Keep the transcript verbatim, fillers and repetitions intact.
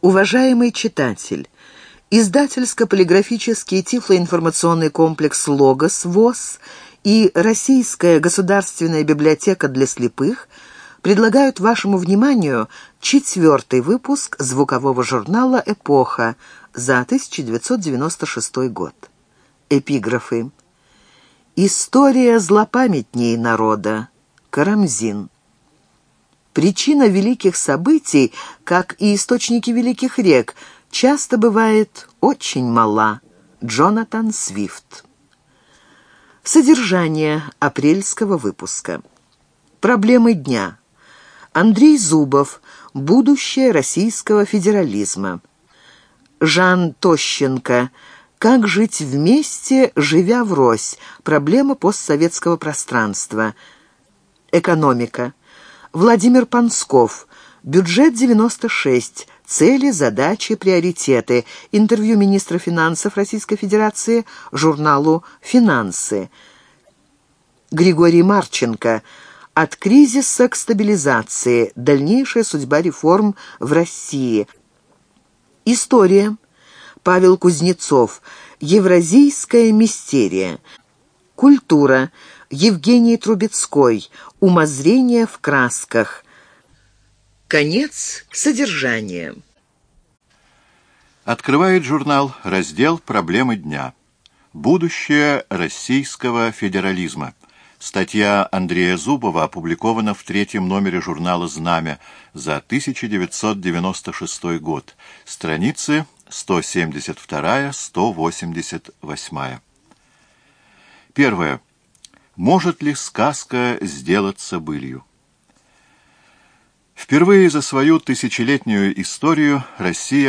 Уважаемый читатель, издательско-полиграфический тифлоинформационный комплекс «Логос» ВОС и Российская государственная библиотека для слепых предлагают вашему вниманию четвертый выпуск звукового журнала «Эпоха» за тысяча девятьсот девяносто шестой год. Эпиграфы. История злопамятней народа. Карамзин. Причина великих событий, как и источники великих рек, часто бывает очень мала. Джонатан Свифт. Содержание апрельского выпуска. Проблемы дня. Андрей Зубов. Будущее российского федерализма. Жан Тощенко. Как жить вместе, живя врозь. Проблема постсоветского пространства. Экономика. Владимир Пансков. Бюджет девяносто шесть. Цели, задачи, приоритеты. Интервью министра финансов Российской Федерации журналу «Финансы». Григорий Марченко. От кризиса к стабилизации. Дальнейшая судьба реформ в России. История. Павел Кузнецов. Евразийская мистерия. Культура. Евгений Трубецкой. Умозрение в красках. Конец содержания. Открывает журнал раздел «Проблемы дня». Будущее российского федерализма. Статья Андрея Зубова опубликована в третьем номере журнала «Знамя» за тысяча девятьсот девяносто шестой год. Страницы сто семьдесят два — сто восемьдесят восемь. Первое. Может ли сказка сделаться былью? Впервые за свою тысячелетнюю историю Россия